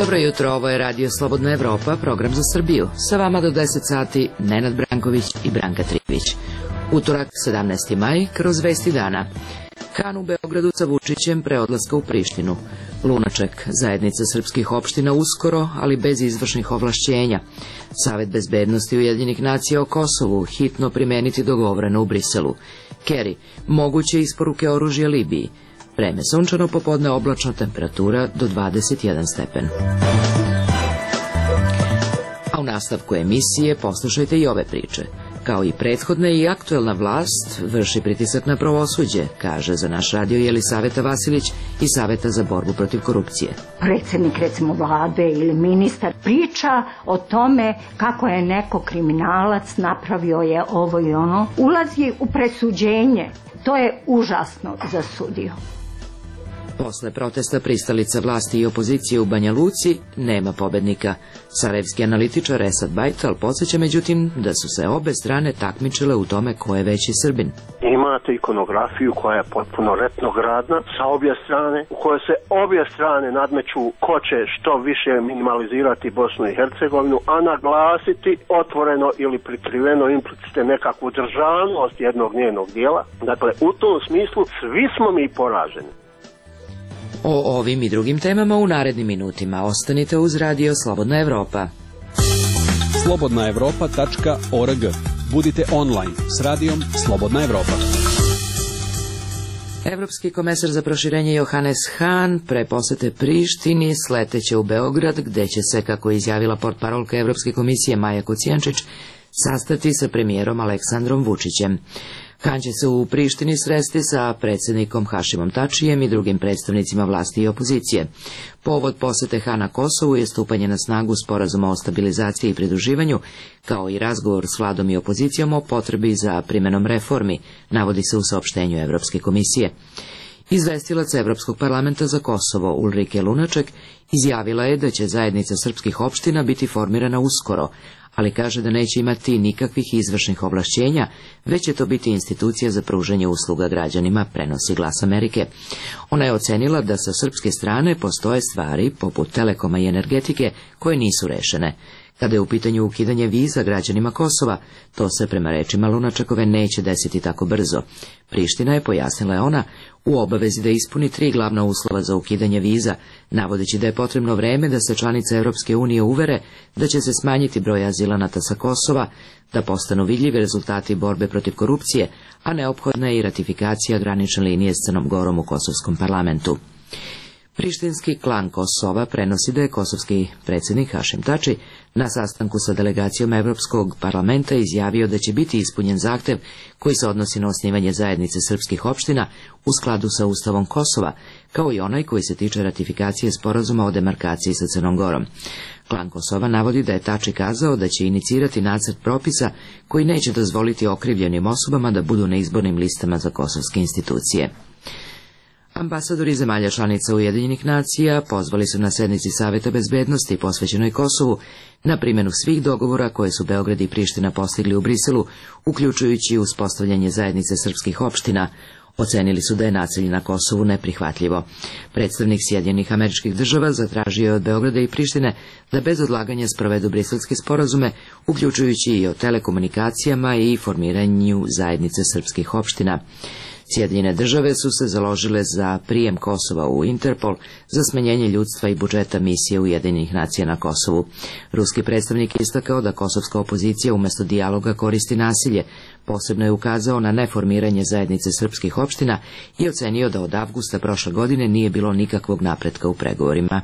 Dobro jutro, ovo je Radio Slobodna Evropa, program za Srbiju. Sa vama do 10 sati Nenad Branković i Branka Trivić. Utorak, 17. maj, kroz vesti dana. Han u Beogradu sa Vučićem pre odlaska u Prištinu. Lunaček, zajednica srpskih opština uskoro, ali bez izvršnih ovlašćenja. Savet bezbednosti Ujedinjenih nacija o Kosovu hitno primeniti dogovoreno u Briselu. Kerry, moguće isporuke oružja Libiji. Vreme sunčano, popodne oblačna, temperatura do 21 stepen. A u nastavku emisije poslušajte i ove priče. Kao i prethodna i aktuelna vlast vrši pritisak na pravosuđe, kaže za naš radio Jelisaveta Vasilić iz Saveta za borbu protiv korupcije. Predsjednik, recimo, vlade ili ministar priča o tome kako je neko kriminalac, napravio je ovo i ono. Ulazi u presuđenje. To je užasno za sudiju. Posle protesta pristalica vlasti i opozicije u Banja Luci nema pobednika. Sarajevski analitičar Esad Bajtal podsjeća međutim da su se obe strane takmičile u tome ko je veći Srbin. Imate ikonografiju koja je potpuno retrogradna sa obje strane, u kojoj se obje strane nadmeću ko će što više minimalizirati Bosnu i Hercegovinu, a naglasiti otvoreno ili prikriveno implicite nekakvu državnost jednog njenog dijela. Dakle, u tom smislu svi smo mi poraženi. O ovim i drugim temama u narednim minutima. Ostanite uz Radio Slobodna Evropa. slobodnaevropa.org. Budite online s radijom Slobodna Evropa. Evropski komesar za proširenje Johannes Hahn pre posete Prištini sleteće u Beograd, gde će se, kako je izjavila portparolka Evropske komisije Maja Kocijančić, sastati sa premijerom Aleksandrom Vučićem. Han će se u Prištini sresti sa predsjednikom Hašimom Tačijem i drugim predstavnicima vlasti i opozicije. Povod posete Hana Kosovu je stupanje na snagu sporazuma o stabilizaciji i pridruživanju, kao i razgovor s vladom i opozicijom o potrebi za primenom reformi, navodi se u saopštenju Evropske komisije. Izvestilac Evropskog parlamenta za Kosovo Ulrike Lunaček izjavila je da će zajednica srpskih opština biti formirana uskoro, ali kaže da neće imati nikakvih izvršnih ovlašćenja, već će to biti institucija za pružanje usluga građanima, prenosi Glas Amerike. Ona je ocenila da sa srpske strane postoje stvari, poput telekoma i energetike, koje nisu rešene. Kada je u pitanju ukidanje viza građanima Kosova, to se prema rečima Lunačekove neće desiti tako brzo. Priština je, pojasnila je ona, u obavezi da ispuni 3 glavna uslova za ukidanje viza, navodeći da je potrebno vreme da se članice Europske unije uvere da će se smanjiti broj azilanata sa Kosova, da postanu vidljivi rezultati borbe protiv korupcije, a neophodna je i ratifikacija granične linije s Crnom Gorom u Kosovskom parlamentu. Prištinski klan Kosova prenosi da je kosovski predsjednik Hašim Tači na sastanku sa delegacijom Evropskog parlamenta izjavio da će biti ispunjen zahtev koji se odnosi na osnivanje zajednice srpskih opština u skladu sa Ustavom Kosova, kao i onaj koji se tiče ratifikacije sporazuma o demarkaciji sa Crnom Gorom. Klan Kosova navodi da je Tači kazao da će inicirati nacrt propisa koji neće dozvoliti okrivljenim osobama da budu na izbornim listama za kosovske institucije. Ambasadori zemalja članica Ujedinjenih nacija pozvali su na sednici Saveta bezbednosti posvećenoj Kosovu na primjenu svih dogovora koje su Beograd i Priština postigli u Briselu, uključujući uspostavljanje zajednice srpskih opština. Ocenili su da je nasilje na Kosovu neprihvatljivo. Predstavnik Sjedinjenih Američkih Država zatražio je od Beograda i Prištine da bez odlaganja sprovedu briselske sporazume, uključujući i o telekomunikacijama i formiranju zajednice srpskih opština. Sjedinjene države su se založile za prijem Kosova u Interpol, za smanjenje ljudstva i budžeta misije Ujedinjenih nacija na Kosovu. Ruski predstavnik je istakao da kosovska opozicija umjesto dijaloga koristi nasilje. Posebno je ukazao na neformiranje zajednice srpskih opština i ocenio da od avgusta prošle godine nije bilo nikakvog napretka u pregovorima.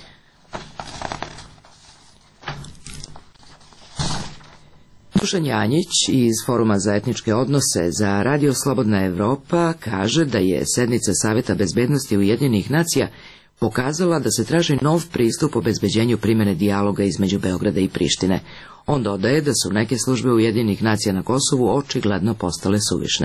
Dušan Janjić iz Foruma za etničke odnose za Radio Slobodna Evropa kaže da je sednica Saveta bezbednosti Ujedinjenih nacija pokazala da se traži nov pristup obezbeđenju primjene dijaloga između Beograda i Prištine. On dodaje da su neke službe Ujedinjenih nacija na Kosovu očigledno postale suvišne.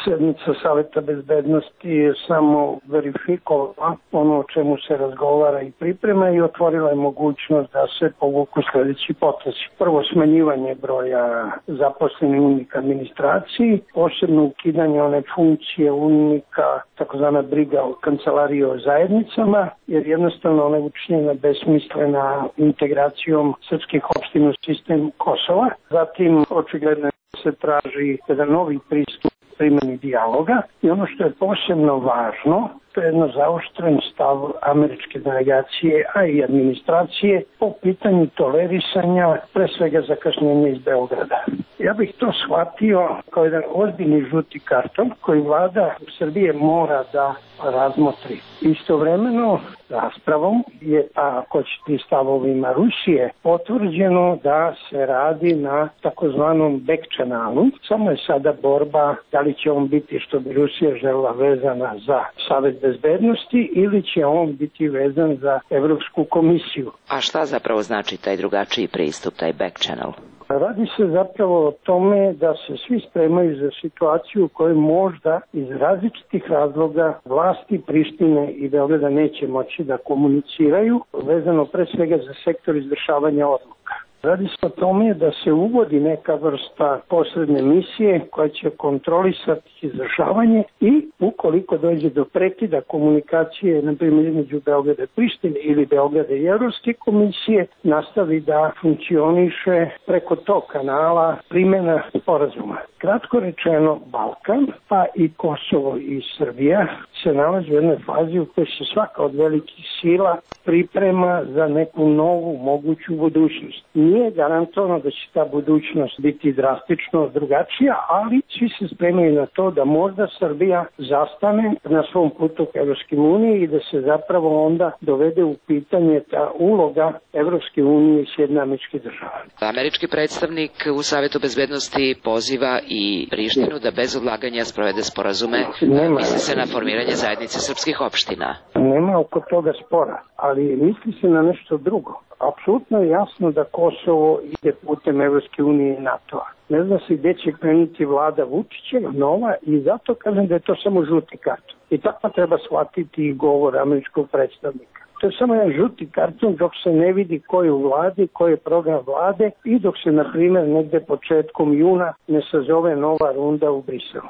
Sednica Saveta bezbednosti je samo verifikovala ono o čemu se razgovara i priprema i otvorila je mogućnost da se povuku sljedeći potezi. Prvo, smanjivanje broja zaposlenih u UNMIK administraciji, posebno ukidanje one funkcije UNMIK-a, takozvana briga o kancelariji o zajednicama, jer jednostavno ona je učinjena besmislena integracijom srpskih opština u sistem Kosova. Zatim, očigledno se traži jedan novi pristup primjeni dijaloga i ono što je posebno važno, to je jedno zaoštren stav američke delegacije, a i administracije po pitanju tolerisanja, pre svega zakašnjenja iz Beograda. Ja bih to shvatio kao jedan ozbiljni žuti karton koji vlada Srbije mora da razmotri. Istovremeno raspravom je, ako ćete stavovima Rusije, potvrđeno da se radi na takozvanom back chanalu. Samo je sada borba da li će on biti, što bi Rusija želela, vezana za Savet bezbednosti ili će on biti vezan za Evropsku komisiju. A šta zapravo znači taj drugačiji pristup, taj back channel? Radi se zapravo o tome da se svi spremaju za situaciju u kojoj možda iz različitih razloga vlasti Prištine i Beograda neće moći da komuniciraju, vezano pre svega za sektor izvršavanja odluka. Radi se o tome da se uvodi neka vrsta posredne misije koja će kontrolisati izvršavanje i ukoliko dođe do prekida komunikacije, na primjer između Beograda i Prištine ili Beograda i Evropske komisije, nastavi da funkcioniše preko tog kanala primjena sporazuma. Kratko rečeno, Balkan, pa i Kosovo i Srbija se nalazi u jednoj fazi u kojoj se svaka od velikih sila priprema za neku novu moguću budućnost. Nije garantovano da će ta budućnost biti drastično drugačija, ali svi se spremaju na to da možda Srbija zastane na svom putu k Evropskoj uniji i da se zapravo onda dovede u pitanje ta uloga Evropske unije i Sjedinjenih Američkih Država. Američki predstavnik u Savetu bezbednosti poziva i Prištinu da bez odlaganja sprovede sporazume, misli se na formiranje zajednice srpskih opština. Nema oko toga spora, ali misli se na nešto drugo. Apsolutno je jasno da Kosovo ide putem Evropske unije i NATO-a. Ne zna se gdje će krenuti vlada Vučića, nova, i zato kažem da je to samo žuti karton. I tako treba shvatiti i govor američkog predstavnika. To je samo jedan žuti karton dok se ne vidi ko je u vladi, koji je program vlade i dok se, na primjer, negde početkom juna ne sazove nova runda u Briselu.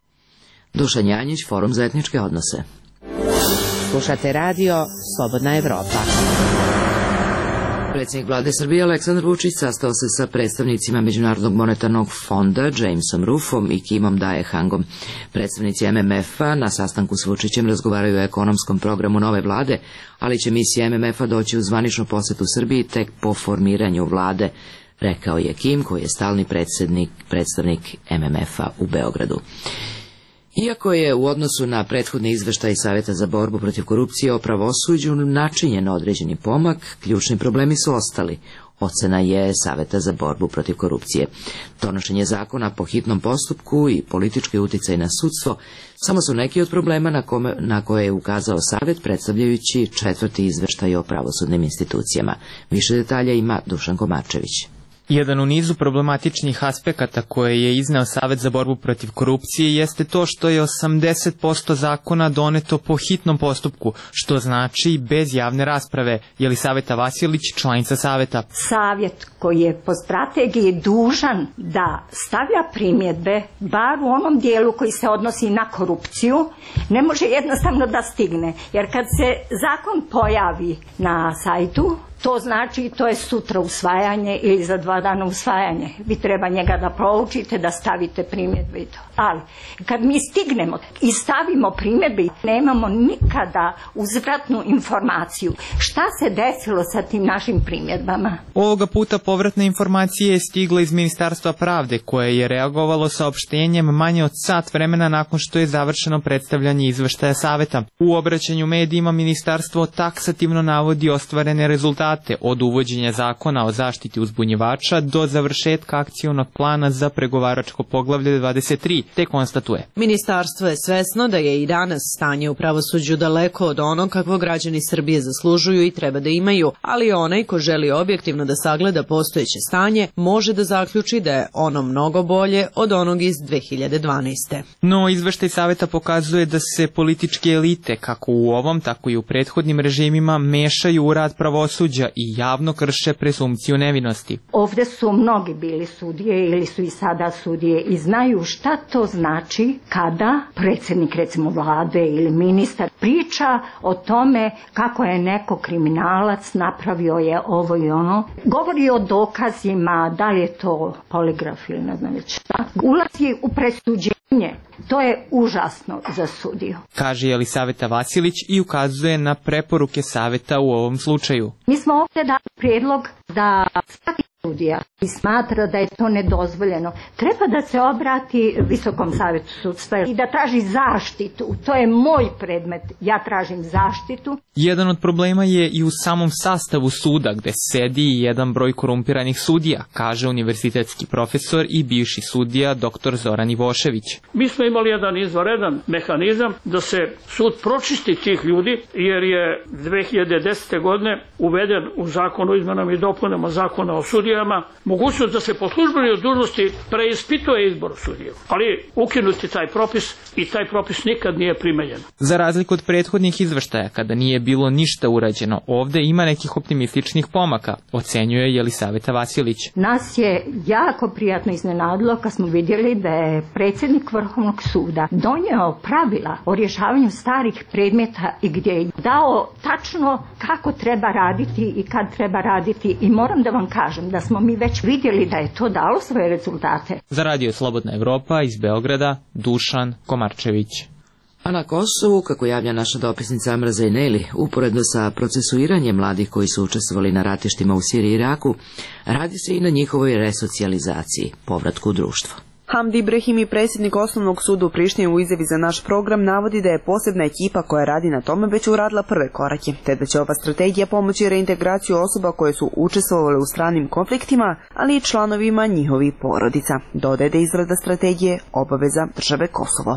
Dušan Janjić, Forum za etničke odnose. Slušate radio Slobodna Evropa. Predsjednik vlade Srbije Aleksandar Vučić sastao se sa predstavnicima Međunarodnog monetarnog fonda Jamesom Ruffom i Kimom Daehangom. Predstavnici MMF-a na sastanku s Vučićem razgovaraju o ekonomskom programu nove vlade, ali će misija MMF-a doći u zvaničnu posetu Srbiji tek po formiranju vlade, rekao je Kim, koji je stalni predstavnik MMF-a u Beogradu. Iako je u odnosu na prethodni izveštaj Saveta za borbu protiv korupcije o pravosuđu načinjen određeni pomak, ključni problemi su ostali. Ocena je Saveta za borbu protiv korupcije. Donošenje zakona po hitnom postupku i politički uticaj na sudstvo samo su neki od problema na koje je ukazao Savet, predstavljajući 4. izveštaj o pravosudnim institucijama. Više detalja ima Dušan Komarčević. Jedan u nizu problematičnih aspekata koje je izneo Savet za borbu protiv korupcije jeste to što je 80% zakona doneto po hitnom postupku, što znači bez javne rasprave. Jelisaveta Vasilić, članica Saveta. Savjet koji je po strategiji dužan da stavlja primjedbe, bar u onom dijelu koji se odnosi na korupciju, ne može jednostavno da stigne. Jer kad se zakon pojavi na sajtu, to znači to je sutra usvajanje ili za 2 dana usvajanje. Vi treba njega da proučite, da stavite primjedbe i to. Ali kad mi stignemo i stavimo primjedbe, nemamo nikada uzvratnu informaciju. Šta se desilo sa tim našim primjedbama? Ovoga puta povratna informacija je stigla iz Ministarstva pravde, koje je reagovalo saopštenjem manje od sat vremena nakon što je završeno predstavljanje izveštaja Saveta. U obraćanju medijima ministarstvo taksativno navodi ostvarene rezultate rezultate od uvođenja zakona o zaštiti uzbunjivača do završetka akcionog plana za pregovaračko poglavlje 23, te konstatuje: Ministarstvo je svesno da je i danas stanje u pravosuđu daleko od onog kakvo građani Srbije zaslužuju i treba da imaju, ali onaj ko želi objektivno da sagleda postojeće stanje može da zaključi da je ono mnogo bolje od onog iz 2012. No, izveštaj saveta pokazuje da se političke elite, kako u ovom, tako i u prethodnim režimima, mešaju u rad pravosuđa i javno krše presumpciju nevinosti. Ovde su mnogi bili sudije ili su i sada sudije i znaju šta to znači kada predsjednik, recimo vlade ili ministar, priča o tome kako je neko kriminalac, napravio je ovo i ono. Govori o dokazima, da li je to poligraf ili ne znam već šta. Ulazi u presuđenje. To je užasno za sudiju. Kaže Jelisaveta Vasilić i ukazuje na preporuke saveta u ovom slučaju. Mi smo ovdje dali prijedlog da svaki sudija i smatra da je to nedozvoljeno, treba da se obrati Visokom savetu sudstva i da traži zaštitu. To je moj predmet, ja tražim zaštitu. Jedan od problema je i u samom sastavu suda, gde sedi jedan broj korumpiranih sudija, kaže univerzitetski profesor i bivši sudija dr. Zoran Ivošević. Mi smo imali jedan izvanredan mehanizam da se sud pročisti tih ljudi, jer je 2010. godine uveden u zakonu o izmenama i dopunama zakona o sudijama mogućnost da se po službenoj dužnosti preispituje izbor sudija. Ali ukinuti taj propis i taj propis nikad nije primenjen. Za razliku od prethodnih izveštaja, kada nije bilo ništa urađeno, ovde ima nekih optimističnih pomaka, ocenjuje Jelisaveta Vasilić. Nas je jako prijatno iznenadilo kad smo vidjeli da je predsjednik Vrhovnog suda donio pravila o rješavanju starih predmeta i gdje je dao tačno kako treba raditi i kad treba raditi, i moram da vam kažem da smo mi već vidjeli da je to dalo svoje rezultate. Za Radio Slobodna Evropa iz Beograda, Dušan Komarčević. A na Kosovu, kako javlja naša dopisnica Amraza Ineli, uporedno sa procesuiranjem mladih koji su učestvovali na ratištima u Siriji i Iraku, radi se i na njihovoj resocijalizaciji, povratku u društvo. Hamdi Ibrahimi, predsjednik Osnovnog suda u Prištini, u izjavi za naš program navodi da je posebna ekipa koja radi na tome već uradila prve korake, te da će ova strategija pomoći reintegraciju osoba koje su učestvovale u stranim konfliktima, ali i članovima njihovih porodica. Dodaje da izrada strategije obaveza države Kosovo.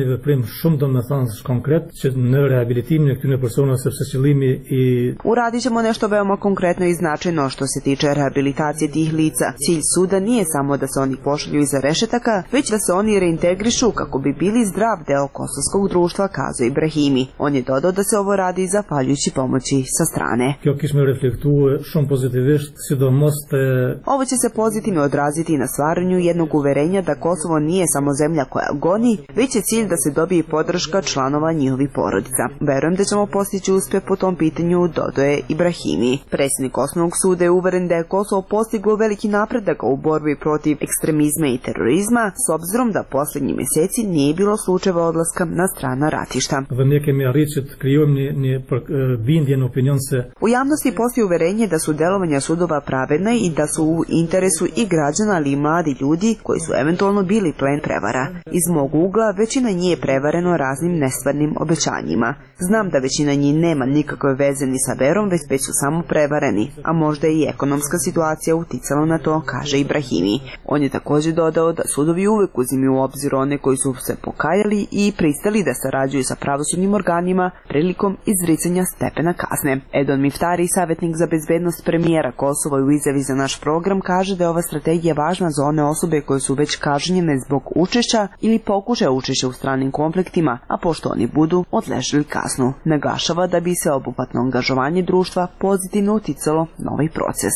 Uradit ćemo nešto veoma konkretno i značajno što se tiče rehabilitacije tih lica. Cilj suda nije samo da se oni pošalju iza rešetaka, već da se oni reintegrišu kako bi bili zdrav deo kosovskog društva, kazao Ibrahimi. On je dodao da se ovo radi zahvaljujući pomoći sa strane. Ovo će se pozitivno odraziti na stvaranju jednog uverenja da Kosovo nije samo zemlja koja goni, već je cilj da se dobije podrška članova njihovih porodica. Verujem da ćemo postići uspjeh po tom pitanju, dodaje Ibrahimi. Predsjednik Osnovnog suda je uveren da je Kosovo postiglo veliki napredak u borbi protiv ekstremizma i terorizma, s obzirom da posljednjih mjeseci nije bilo slučajeva odlaska na strana ratišta. U javnosti postoji uverenje da su delovanja sudova pravedna i da su u interesu i građana, ali i mladi ljudi koji su eventualno bili plen prevara. Iz mog ugla većina njih je prevareno raznim nestvarnim obećanjima. Znam da većina njih nema nikakve veze ni sa verom, već su samo prevareni, a možda i ekonomska situacija uticala na to, kaže Ibrahimi. On je također dodao da sudovi uvek uzimaju u obzir one koji su se pokajali i pristali da sarađuju sa pravosudnim organima prilikom izricanja stepena kazne. Edon Miftari, savjetnik za bezbednost premijera Kosova, u izjavi za naš program kaže da je ova strategija važna za one osobe koje su već kažnjene zbog učešća ili pokušaja učešća u stranim konfliktima, a pošto oni budu odležili kaznu. Naglašava da bi se obuhvatno angažovanje društva pozitivno uticalo na ovaj proces.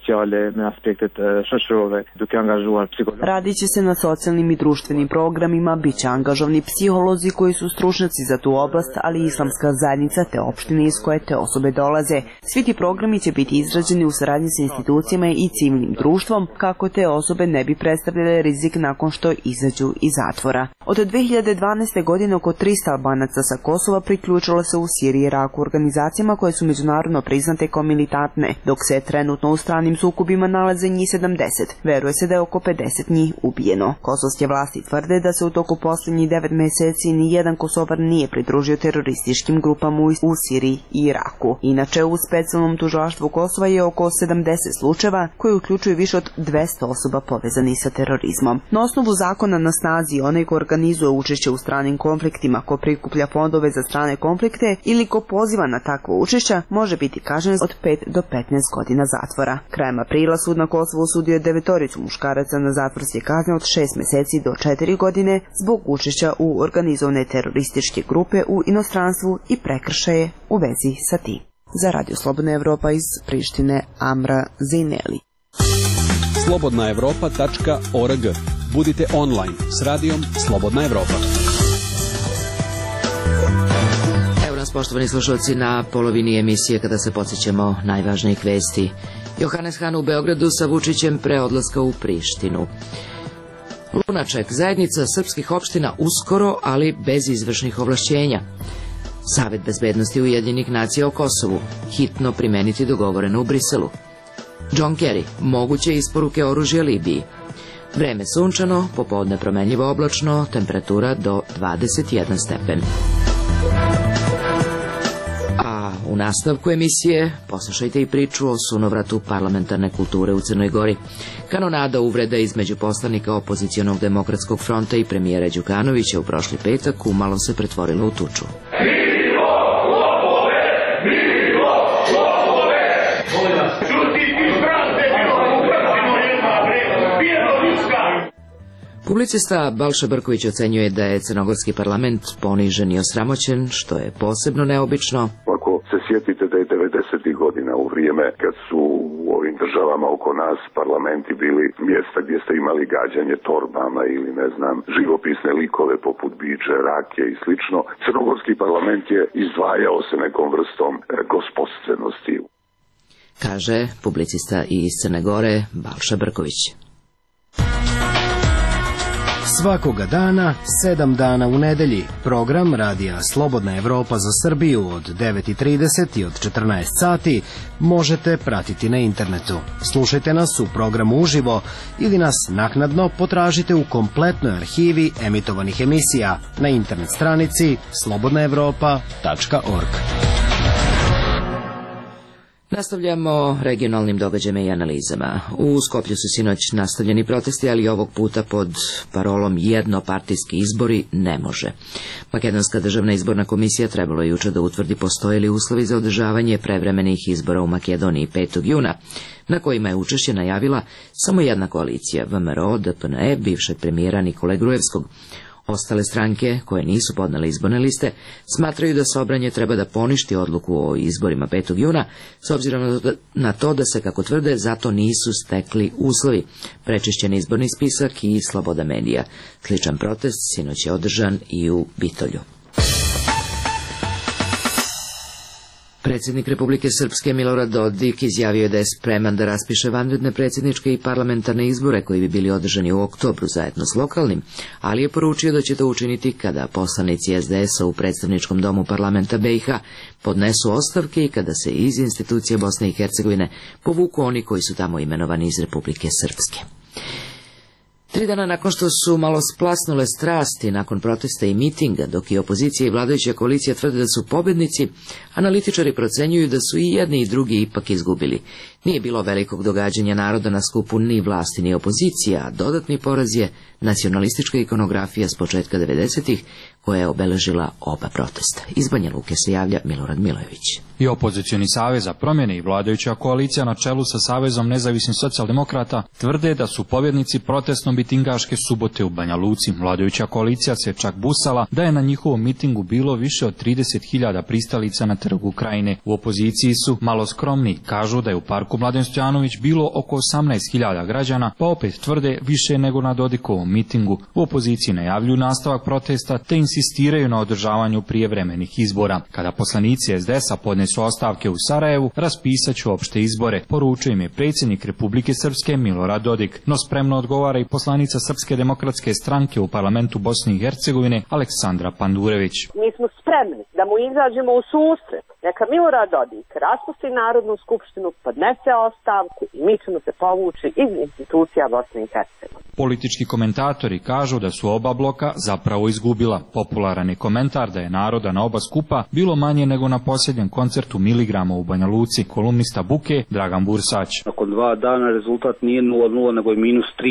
Radit će se na socijalnim i društvenim programima, bit će angažovani psiholozi koji su stručnjaci za tu oblast, ali i islamska zajednica te opštine iz koje te osobe dolaze. Svi ti programi će biti izrađeni u saradnji sa institucijama i civilnim društvom, kako te osobe ne bi predstavljale rizik nakon što izađu iz zatvora. Od 2012. godine oko 300 Albanaca sa Kosova priključilo suočilo se u Siriji i Iraku organizacijama koje su međunarodno priznate kao militantne, dok se trenutno u stranim sukobima nalaze njih 70. Veruje se da je oko 50 njih ubijeno. Kosovske vlasti tvrde da se u toku posljednjih 9 meseci ni jedan Kosovar nije pridružio terorističkim grupama u Siriji i Iraku. Inače, u specijalnom tužilaštvu Kosova je oko 70 slučajeva koji uključuju više od 200 osoba povezani sa terorizmom. Na osnovu zakona na snazi, onaj ko organizuje učešće u stranim konfliktima, ko prikuplja fondove za strane konflikte ili ko poziva na takvo učešća, može biti kažnjen od 5 do 15 godina zatvora. Krajem aprila sud na Kosovu osudio je 9 muškaraca na zatvorske kazne od 6 meseci do 4 godine zbog učešća u organizovane terorističke grupe u inostranstvu i prekršaje u vezi sa tim. Za Radio Slobodna Evropa iz Prištine, Amra Zineli. slobodnaevropa.org. Budite online s radijom Slobodna Evropa. Evo nas, poštovani slušalci, na polovini emisije kada se podsjećamo najvažnijih vesti. Johanes Han u Beogradu sa Vučićem pre odlaska u Prištinu. Lunaček, zajednica srpskih opština uskoro, ali bez izvršnih ovlašćenja. Savet bezbednosti Ujedinjenih nacija o Kosovu, hitno primeniti dogovoreno u Briselu. John Kerry, moguće isporuke oružja Libiji. Vreme sunčano, popodne promenljivo oblačno, temperatura do 21 stepen. A u nastavku emisije poslušajte i priču o sunovratu parlamentarne kulture u Crnoj Gori. Kanonada uvreda između poslanika opozicionog demokratskog fronta i premijera Đukanovića u prošli petak umalo se pretvorila u tuču. Publicista Balša Brković ocenjuje da je crnogorski parlament ponižen i osramoćen, što je posebno neobično. Ako se sjetite da je 90. godina u vrijeme kad su u ovim državama oko nas parlamenti bili mjesta gdje ste imali gađanje torbama ili ne znam, živopisne likove poput biče, rake i slično, crnogorski parlament je izdvajao se nekom vrstom gospodstvenosti. Kaže publicista iz Crne Gore Balša Brković. Svakoga dana, 7 dana u nedelji, program radija Slobodna Evropa za Srbiju od 9:30 i od 14 sati možete pratiti na internetu. Slušajte nas u programu uživo ili nas naknadno potražite u kompletnoj arhivi emitovanih emisija na internet stranici slobodnaevropa.org. Nastavljamo regionalnim događajima i analizama. U Skoplju su sinoć nastavljeni protesti, ali ovog puta pod parolom jednopartijski izbori ne može. Makedonska državna izborna komisija trebalo je juče da utvrdi postoje li uslovi za održavanje prevremenih izbora u Makedoniji 5. juna, na kojima je učešće najavila samo jedna koalicija, VMRO, DPNE, bivšeg premijera Nikole Grujevskog. Ostale stranke, koje nisu podnele izborne liste, smatraju da Sobranje treba da poništi odluku o izborima 5. juna, s obzirom na to da se, kako tvrde, zato nisu stekli uslovi. Prečišćen izborni spisak i sloboda medija. Sličan protest sinoć je održan i u Bitolju. Predsjednik Republike Srpske Milorad Dodik izjavio je da je spreman da raspiše vanredne predsjedničke i parlamentarne izbore koji bi bili održani u oktobru zajedno s lokalnim, ali je poručio da će to učiniti kada poslanici SDS-a u predstavničkom domu parlamenta BiH podnesu ostavke i kada se iz institucije Bosne i Hercegovine povuku oni koji su tamo imenovani iz Republike Srpske. 3 dana nakon što su malo splasnule strasti nakon protesta i mitinga, dok i opozicija i vladajuća koalicija tvrde da su pobednici, analitičari procenjuju da su i jedni i drugi ipak izgubili. Nije bilo velikog događanja naroda na skupu ni vlasti ni opozicija, a dodatni poraz je nacionalistička ikonografija s početka 90-ih koja je obeležila oba protesta. Iz Banja Luke se javlja Milorad Milojević. I opozicioni savez za promjene i vladajuća koalicija na čelu sa Savezom nezavisnih socijaldemokrata tvrde da su pobjednici protestno mitingaške subote u Banja Luci. Vladajuća koalicija se čak busala da je na njihovom mitingu bilo više od 30.000 pristalica na Trgu Krajine. U opoziciji su malo skromni, kažu da je u parku Mladen Stojanović bilo oko 18.000 građana, pa opet tvrde više nego na Dodikovom mitingu. U opoziciji najavljuju nastavak protesta te insistiraju na održavanju prijevremenih izbora. Kada poslanici SDS-a podnesu ostavke u Sarajevu, raspisat će opšte izbore, poručio im je predsjednik Republike Srpske Milorad Dodik. No spremno odgovara i poslanica Srpske demokratske stranke u parlamentu Bosne i Hercegovine Aleksandra Pandurević. Mi smo spremni da mu izađemo u susret. Neka Milorad Dodik raspusti Narodnu skupštinu, podnese ostavku i mi ćemo se povući iz institucija Bosne i Hercegovine. Politički komentatori kažu da su oba bloka zapravo izgubila. Popularan je komentar da je naroda na oba skupa bilo manje nego na posljednjem koncertu Miligrama u Banja Luci. Kolumnista Buke Dragan Bursać. Nakon 2 dana rezultat nije 0-0 nego je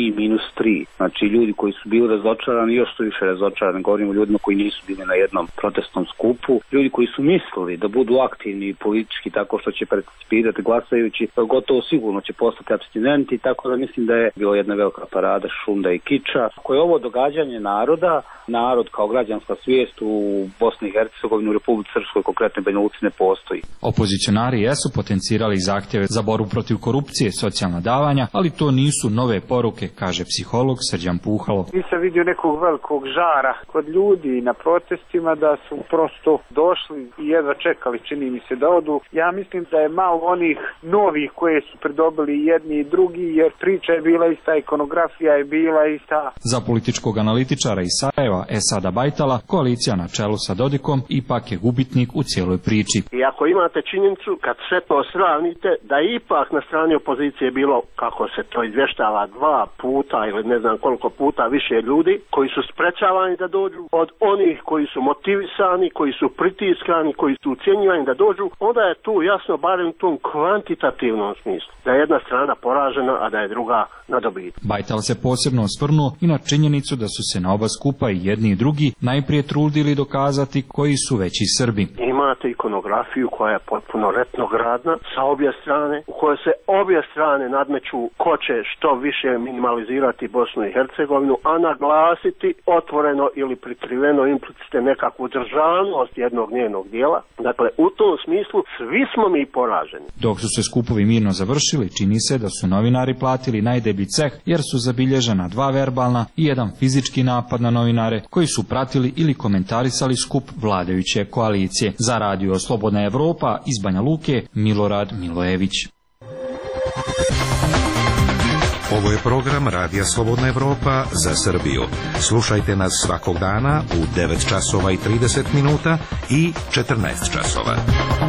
-3. Znači ljudi koji su bili razočarani još su više razočarani. Govorimo o ljudima koji nisu bili na jednom protestnom skupu. Ljudi koji su mislili da budu aktivni politički tako što će participirati glasajući, gotovo sigurno će postati apstinenti, tako da mislim da je bila jedna velika parada šunda i kiča. Ako je ovo događanje naroda, narod kao građanska svijest u Bosni i Hercegovini, u Republici Srpskoj, konkretno Banja Luci, ne postoji. Opozicionari jesu potencirali zahtjeve za borbu protiv korupcije, socijalna davanja, ali to nisu nove poruke, kaže psiholog Srđan Puhalo. Nisam vidio nekog velikog žara kod ljudi na protestima da su prosto došli i jedva čekali, čini mi se da odu. Ja mislim da je malo onih novih koje su pridobili jedni i drugi, jer priča je bila ista, ikonografija je bila ista. Za političkog analitičara iz Sarajeva, Esada Bajtala, koalicija na čelu sa Dodikom ipak je gubitnik u cijeloj priči. I ako imate činjenicu, kad sve to sravnite, da ipak na strani opozicije bilo, kako se to izvještava, 2 puta ili ne znam koliko puta više ljudi koji su sprečavani da dođu od onih koji su motivisani, koji su pritiskani, koji su ucjenjivani da dođu, onda je tu jasno, barem u tom kvantitativnom smislu, da je jedna strana poražena, a da je druga na dobitku. Bajtal se posebno osvrnuo i na činjenicu da su se na oba skupa i jedni i drugi najprije trudili dokazati koji su veći Srbi. Imate ikonografiju koja je potpuno retrogradna sa obje strane, u kojoj se obje strane nadmeću ko će što više minimalizirati Bosnu i Hercegovinu, a naglasiti otvoreno ili prikriveno implicite nekakvu državnost jednog njenog dijela. Dakle, u tom smislu svi smo mi poraženi. Dok su se skupovi mirno završili, čini se da su novinari platili najdeblji ceh, jer su zabilježena 2 verbalna i 1 fizički napad na novinare koji su pratili ili komentarisali skup vladajuće koalicije. Za radio Slobodna Evropa iz Banja Luke, Milorad Milojević. Ovo je program Radija Slobodna Evropa za Srbiju. Slušajte nas svakog dana u 9 časova i 30 minuta i 14 časova.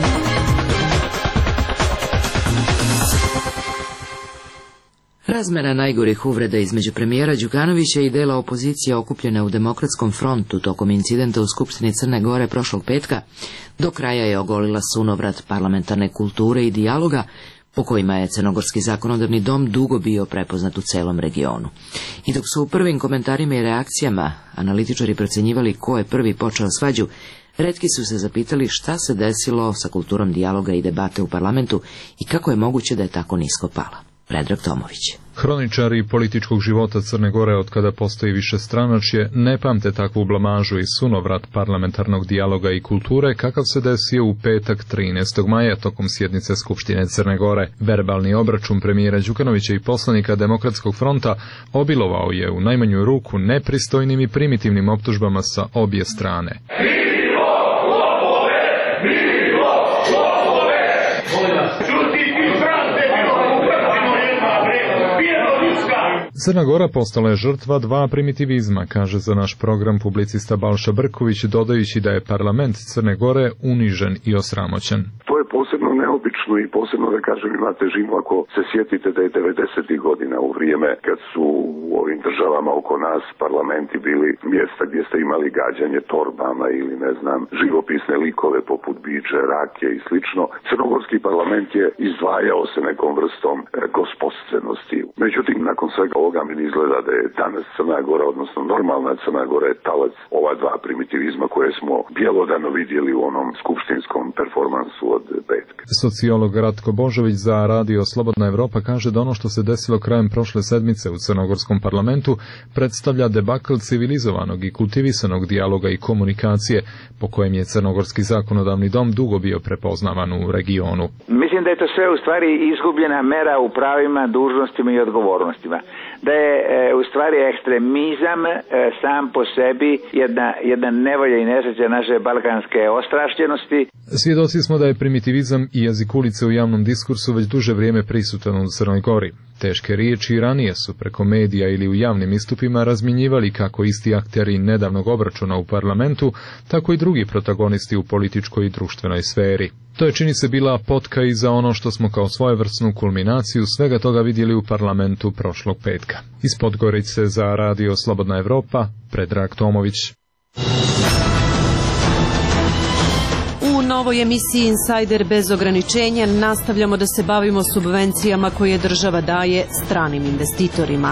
Razmena najgorih uvreda između premijera Đukanovića i dela opozicije okupljene u Demokratskom frontu tokom incidenta u Skupštini Crne Gore prošlog petka do kraja je ogolila sunovrat parlamentarne kulture i dijaloga po kojima je Crnogorski zakonodavni dom dugo bio prepoznat u celom regionu. I dok su u prvim komentarima i reakcijama analitičari procenjivali ko je prvi počeo svađu, retki su se zapitali šta se desilo sa kulturom dijaloga i debate u parlamentu i kako je moguće da je tako nisko pala. Predrag Tomović. Hroničari političkog života Crne Gore od kada postoji višestranačje ne pamte takvu blamažu i sunovrat parlamentarnog dijaloga i kulture kakav se desio u petak 13. maja tokom sjednice Skupštine Crne Gore. Verbalni obračun premijera Đukanovića i poslanika Demokratskog fronta obilovao je u najmanju ruku nepristojnim i primitivnim optužbama sa obje strane. Crna Gora postala je žrtva 2 primitivizma, kaže za naš program publicista Balša Brković, dodajući da je parlament Crne Gore unižen i osramoćen. To je posebno neobično i posebno, da kažem, ima težinu ako se sjetite da je 90. godina u vrijeme kad su u ovim državama oko nas parlamenti bili mjesta gdje ste imali gađanje torbama ili ne znam, živopisne likove poput biče, rake i slično. Crnogorski parlament je izdvajao se nekom vrstom gospodstvenosti. Međutim, nakon svega ovoga mi izgleda da je danas Crna Gora, odnosno normalna Crna Gora, je talac ova 2 primitivizma koje smo bjelodano vidjeli u onom skupštinskom performansu od petka. Sociolog Ratko Božović za radio Slobodna Evropa kaže da ono što se desilo krajem prošle sedmice u crnogorskom parlamentu predstavlja debakl civilizovanog i kultivisanog dijaloga i komunikacije po kojem je Crnogorski zakonodavni dom dugo bio prepoznavan u regionu. Mislim da je to sve u stvari izgubljena mera u pravima, dužnostima i odgovornostima. Da je u stvari ekstremizam sam po sebi jedna nevolja i nesreća naše balkanske ostrašćenosti. Svjedoci smo da je primitivizam i jezik ulice u javnom diskursu već duže vrijeme prisutan u Crnoj Gori. Teške riječi i ranije su preko medija ili u javnim istupima razmjenjivali kako isti akteri nedavnog obračuna u parlamentu, tako i drugi protagonisti u političkoj i društvenoj sferi. To je, čini se, bila potka i za ono što smo kao svojevrsnu kulminaciju svega toga vidjeli u parlamentu prošlog petka. Iz Podgorice za Radio Slobodna Evropa, Predrag Tomović. U novoj emisiji Insider bez ograničenja nastavljamo da se bavimo subvencijama koje država daje stranim investitorima.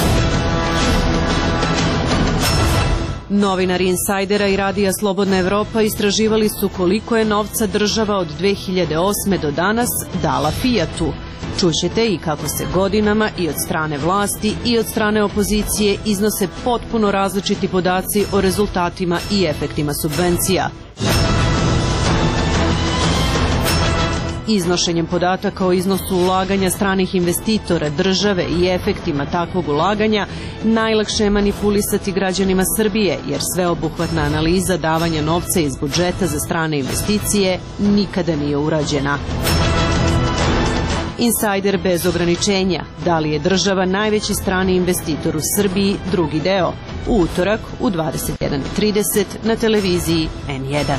Novinari Insajdera i Radija Slobodna Evropa istraživali su koliko je novca država od 2008. do danas dala Fijatu. Čućete i kako se godinama i od strane vlasti i od strane opozicije iznose potpuno različiti podaci o rezultatima i efektima subvencija. Iznošenjem podataka o iznosu ulaganja stranih investitora, države i efektima takvog ulaganja najlakše je manipulisati građanima Srbije, jer sveobuhvatna analiza davanja novca iz budžeta za strane investicije nikada nije urađena. Insajder bez ograničenja. Da li je država najveći strani investitor u Srbiji? Drugi deo. U utorak u 21:30 na televiziji N1.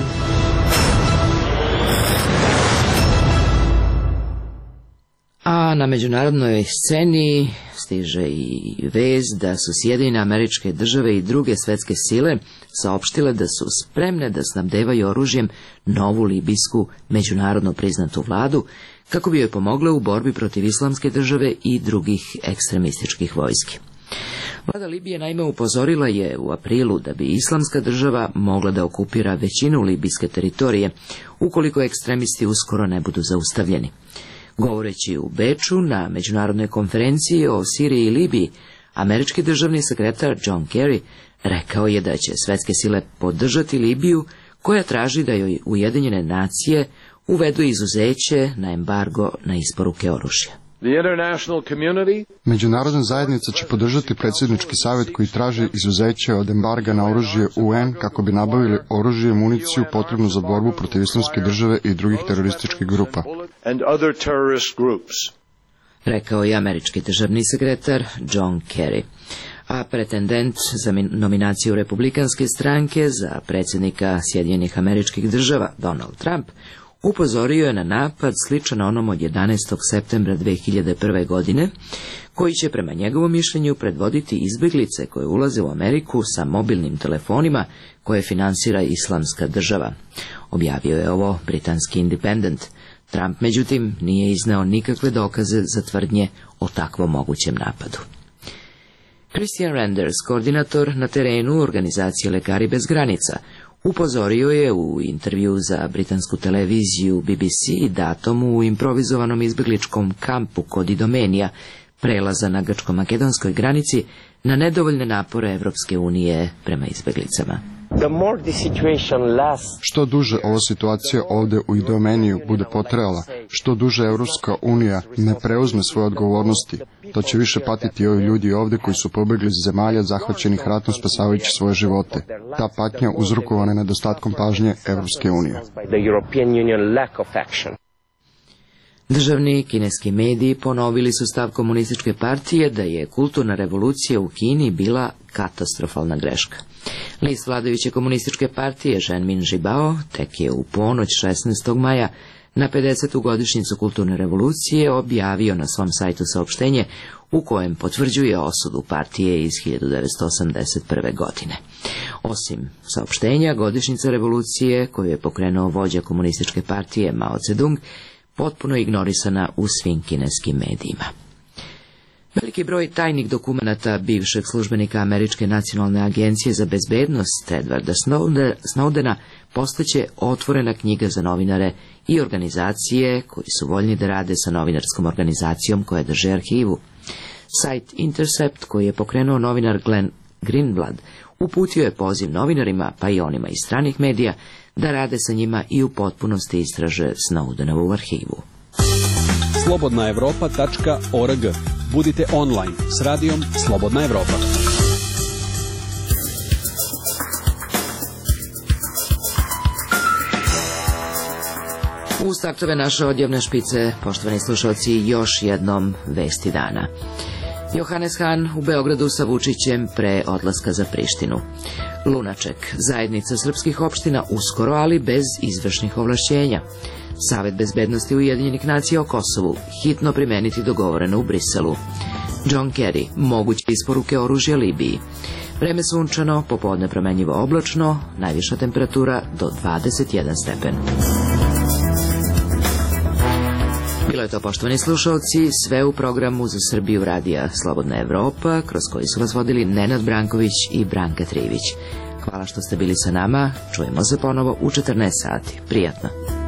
A na međunarodnoj sceni stiže i vez da su Sjedinjene Američke Države i druge svetske sile saopštile da su spremne da snabdevaju oružjem novu libijsku međunarodno priznatu vladu kako bi joj pomogle u borbi protiv Islamske države i drugih ekstremističkih vojski. Vlada Libije naime upozorila je u aprilu da bi Islamska država mogla da okupira većinu libijske teritorije ukoliko ekstremisti uskoro ne budu zaustavljeni. Govoreći u Beču na međunarodnoj konferenciji o Siriji i Libiji, američki državni sekretar John Kerry rekao je da će svetske sile podržati Libiju, koja traži da joj Ujedinjene nacije uvedu izuzeće na embargo na isporuke oružja. Međunarodna zajednica će podržati predsjednički savjet koji traži izuzeće od embarga na oružje UN kako bi nabavili oružje i municiju potrebnu za borbu protiv Islamske države i drugih terorističkih grupa. Rekao je američki državni sekretar John Kerry. A pretendent za nominaciju Republikanske stranke za predsjednika Sjedinjenih Američkih Država Donald Trump upozorio je na napad sličan onom od 11. septembra 2001. godine, koji će prema njegovom mišljenju predvoditi izbjeglice koje ulaze u Ameriku sa mobilnim telefonima koje finansira Islamska država. Objavio je ovo britanski Independent. Trump, međutim, nije izneo nikakve dokaze za tvrdnje o takvom mogućem napadu. Christian Renders, koordinator na terenu organizacije Lekari bez granica, upozorio je u intervju za britansku televiziju BBC datum u improvizovanom izbjegličkom kampu kod Idomenija, prelaza na grčko-makedonskoj granici, na nedovoljne napore Evropske unije prema izbjeglicama. Što duže ova situacija ovdje u Idomeniju bude potrajala, što duže Evropska unija ne preuzme svoje odgovornosti, to će više patiti ovi ljudi ovdje koji su pobjegli iz zemalja zahvaćenih ratom spasavajući svoje živote. Ta patnja uzrokovana je nedostatkom pažnje Evropske unije. Državni kineski mediji ponovili su stav komunističke partije da je kulturna revolucija u Kini bila katastrofalna greška. List vladajuće komunističke partije Ženmin Žibao tek je u ponoć 16. maja na 50. godišnjicu kulturne revolucije objavio na svom sajtu saopštenje u kojem potvrđuje osudu partije iz 1981. godine. Osim saopštenja, godišnjica revolucije koju je pokrenuo vođa komunističke partije Mao Zedong potpuno ignorisana u svim kineskim medijima. Veliki broj tajnih dokumenata bivšeg službenika Američke nacionalne agencije za bezbednost Edwarda Snowdena postaće otvorena knjiga za novinare i organizacije koji su voljni da rade sa novinarskom organizacijom koja drže arhivu. Sajt Intercept, koji je pokrenuo novinar Glenn Greenblatt, uputio je poziv novinarima, pa i onima iz stranih medija, da rade sa njima i u potpunosti istraže Snowdenovu arhivu. slobodnaevropa.org. Budite online s radijom Slobodna Evropa. Uz taktove naše odjevne špice, poštovani slušalci, još jednom vesti dana. Johannes Hahn u Beogradu sa Vučićem pre odlaska za Prištinu. Lunaček, zajednica srpskih opština uskoro, ali bez izvršnih ovlašćenja. Savet bezbednosti Ujedinjenih nacija o Kosovu, hitno primeniti dogovoreno u Briselu. John Kerry, moguće isporuke oružja Libiji. Vreme sunčano, popodne promenjivo oblačno, najviša temperatura do 21 stepen. Bilo je to, poštovani slušalci, sve u programu za Srbiju radija Slobodna Evropa, kroz koji su vas vodili Nenad Branković i Branka Trivić. Hvala što ste bili sa nama, čujemo se ponovo u 14 sati. Prijatno.